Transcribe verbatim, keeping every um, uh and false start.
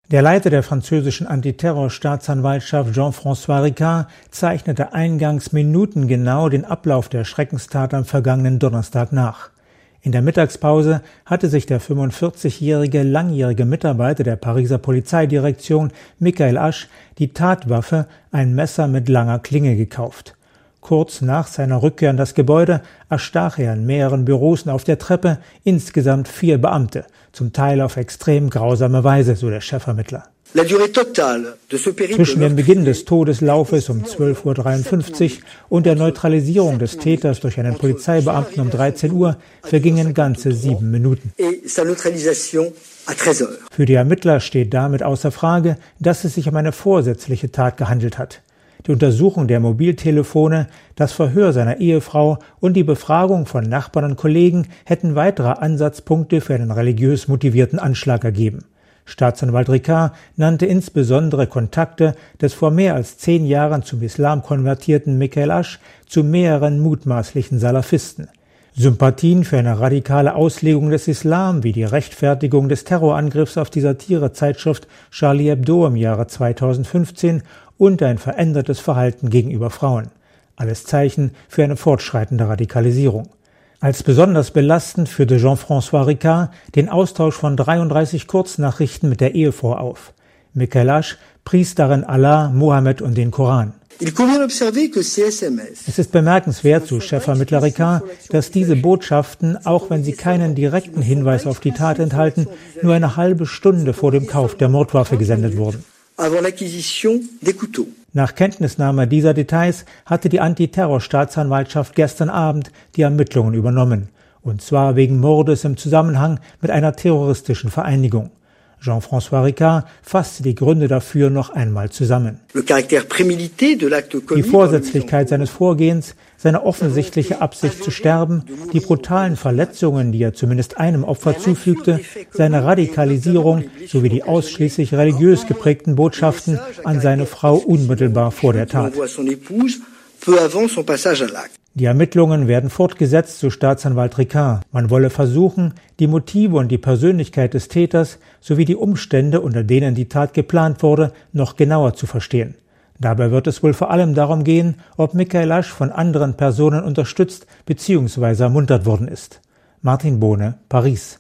Der Leiter der französischen Antiterror-Staatsanwaltschaft Jean-François Ricard zeichnete eingangs minutengenau den Ablauf der Schreckenstat am vergangenen Donnerstag nach. In der Mittagspause hatte sich der fünfundvierzigjährige langjährige Mitarbeiter der Pariser Polizeidirektion Michael Asch die Tatwaffe, ein Messer mit langer Klinge, gekauft. Kurz nach seiner Rückkehr in das Gebäude erstach er in mehreren Büros und auf der Treppe insgesamt vier Beamte, zum Teil auf extrem grausame Weise, so der Chefermittler. Zwischen dem Beginn des Todeslaufes um zwölf Uhr dreiundfünfzig und der Neutralisierung des Täters durch einen Polizeibeamten um dreizehn Uhr vergingen ganze sieben Minuten. Für die Ermittler steht damit außer Frage, dass es sich um eine vorsätzliche Tat gehandelt hat. Die Untersuchung der Mobiltelefone, das Verhör seiner Ehefrau und die Befragung von Nachbarn und Kollegen hätten weitere Ansatzpunkte für einen religiös motivierten Anschlag ergeben. Staatsanwalt Ricard nannte insbesondere Kontakte des vor mehr als zehn Jahren zum Islam konvertierten Michael Asch zu mehreren mutmaßlichen Salafisten. Sympathien für eine radikale Auslegung des Islam wie die Rechtfertigung des Terrorangriffs auf die Satirezeitschrift Charlie Hebdo im Jahre zweitausendfünfzehn und ein verändertes Verhalten gegenüber Frauen. Alles Zeichen für eine fortschreitende Radikalisierung. Als besonders belastend führte Jean-François Ricard den Austausch von dreiunddreißig Kurznachrichten mit der Ehefrau auf. Michael Asch pries darin Allah, Mohammed und den Koran. Es ist bemerkenswert, so Chefermittler Ricard, dass diese Botschaften, auch wenn sie keinen direkten Hinweis auf die Tat enthalten, nur eine halbe Stunde vor dem Kauf der Mordwaffe gesendet wurden. Nach Kenntnisnahme dieser Details hatte die Antiterror-Staatsanwaltschaft gestern Abend die Ermittlungen übernommen, und zwar wegen Mordes im Zusammenhang mit einer terroristischen Vereinigung. Jean-François Ricard fasste die Gründe dafür noch einmal zusammen. Die Vorsätzlichkeit seines Vorgehens, seine offensichtliche Absicht zu sterben, die brutalen Verletzungen, die er zumindest einem Opfer zufügte, seine Radikalisierung sowie die ausschließlich religiös geprägten Botschaften an seine Frau unmittelbar vor der Tat. Die Ermittlungen werden fortgesetzt, so Staatsanwalt Ricard. Man wolle versuchen, die Motive und die Persönlichkeit des Täters sowie die Umstände, unter denen die Tat geplant wurde, noch genauer zu verstehen. Dabei wird es wohl vor allem darum gehen, ob Michael Asch von anderen Personen unterstützt bzw. ermuntert worden ist. Martin Bohne, Paris.